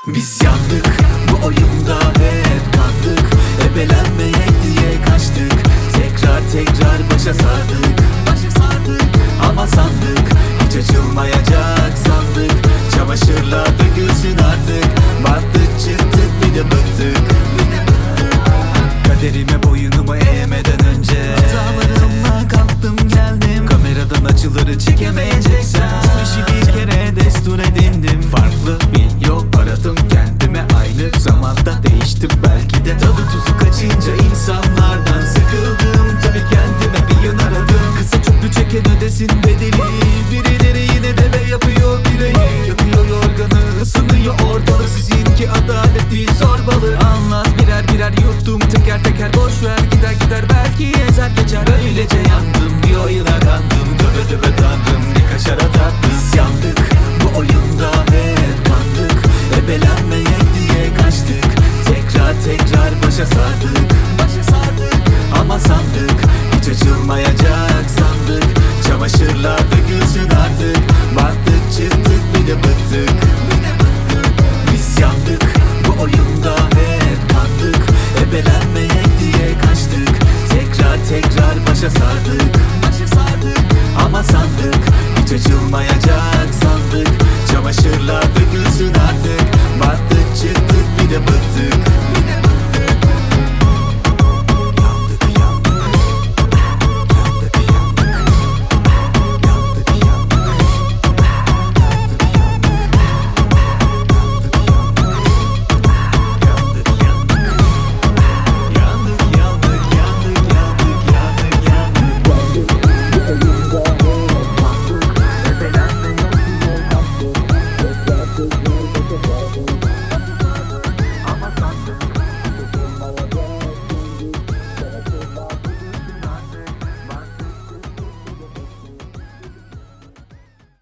Biz yandık bu oyunda hep kandık. Ebelenmeyek diye kaçtık. Tekrar başa sardık. Ama sandık hiç açılmayacak sandık. Çamaşırlar dökülsün artık. Battık çıktık bir de bıktık. Kaderime boyunumu eğmeden önce hatalarımla kalktım geldim. Kameradan açıları çekemeyeceksen işi bir kere destur edindim. Farklı bir yol aradım kendime, aynı zamanda değiştim belki de. Tadı tuzu kaçınca insanlardan sıkıldım. Tabii kendime bir yön aradım. Kısa çöplü çeken ödesin bedeli. Birileri yine de ve yapıyor bireyi. Yakıyor yorganı, ısınıyor ortalık. Sizinki adalet değil zorbalık. Anlat birer yuttum teker boşver. Gider belki ezer geçer. Öylece yandım bir oyuna kandım. Töbe tanrım ne kaşara tatlım. Biz yandık bu oyunda hep kandık. Ebelenmeyek diye kaçtık. Tekrar başa sardık. Ama sandık hiç açılmayacak sandık. Çamaşırlar dökülsün artık. Battık çıktık bir de bıktık. Biz yandık bu oyunda hep kandık. Ebelenmeyek diye kaçtık. Tekrar başa sardık. Ama sandık hiç açılmayacak sandık. Çamaşırlar dökülsün artık. Battık çıktık bir de bıktık. Tekrar